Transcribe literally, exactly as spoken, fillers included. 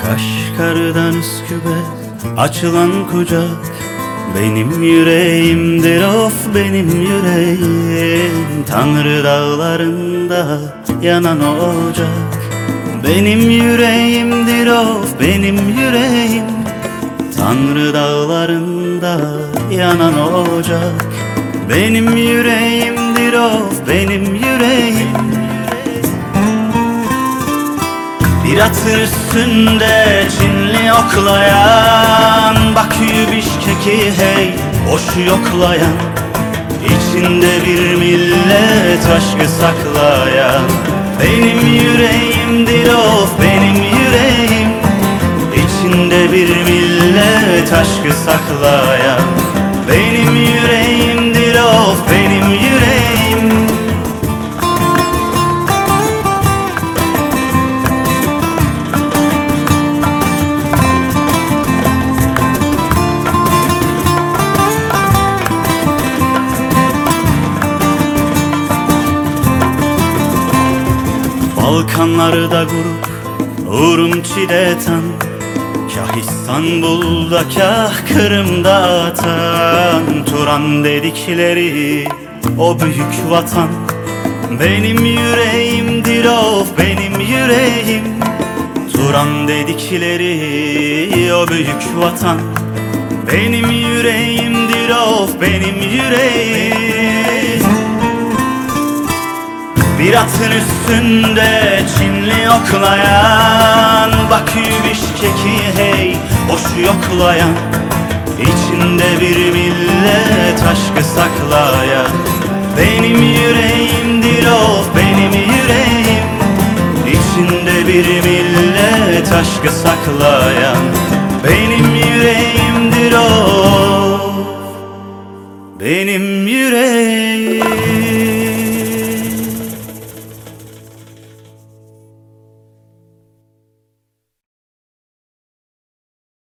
Kaşgar'dan Üsküp'e açılan kucak benim yüreğimdir, of benim yüreğim. Tanrı dağlarında yanan ocak benim yüreğimdir, of benim yüreğim. Tanrı dağlarında yanan ocak benim yüreğimdir, of benim yüreğim. Bir atın üstünde Çinli oklayan, Bakü Bişkek'i hey boş yoklayan, İçinde bir millet aşkı saklayan benim yüreğimdir, of benim yüreğim. İçinde bir millet aşkı saklayan benim yüreğimdir, of benim yüreğim. Balkanlarda grup Urumçi'de tan, kah İstanbul'da kah Kırım'da atan. Turan dedikleri o büyük vatan benim yüreğimdir, of benim yüreğim. Turan dedikleri o büyük vatan benim yüreğimdir, of benim yüreğim. Bir atın üstünde Çinli oklayan, Bakü Bişkek'i hey boş yoklayan, İçinde bir millet aşkı saklayan benim yüreğimdir, of benim yüreğim. İçinde bir millet aşkı saklayan benim yüreğimdir, of benim yüreğim.